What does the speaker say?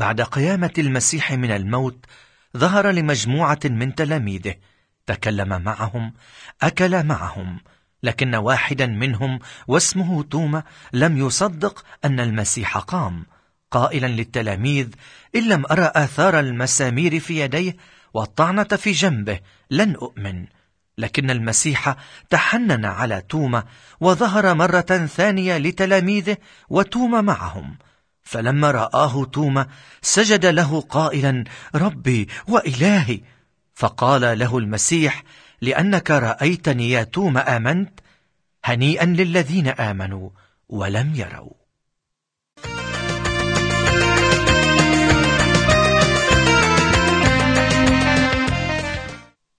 بعد قيامة المسيح من الموت ظهر لمجموعة من تلاميذه، تكلم معهم، أكل معهم، لكن واحدا منهم واسمه توما لم يصدق أن المسيح قام، قائلا للتلاميذ: إن لم أرى آثار المسامير في يديه والطعنة في جنبه لن أؤمن. لكن المسيح تحنن على توما وظهر مرة ثانية لتلاميذه وتوما معهم، فلما رآه توما سجد له قائلا: ربي وإلهي. فقال له المسيح: لأنك رأيتني يا توما آمنت؟ هنيئا للذين آمنوا ولم يروا.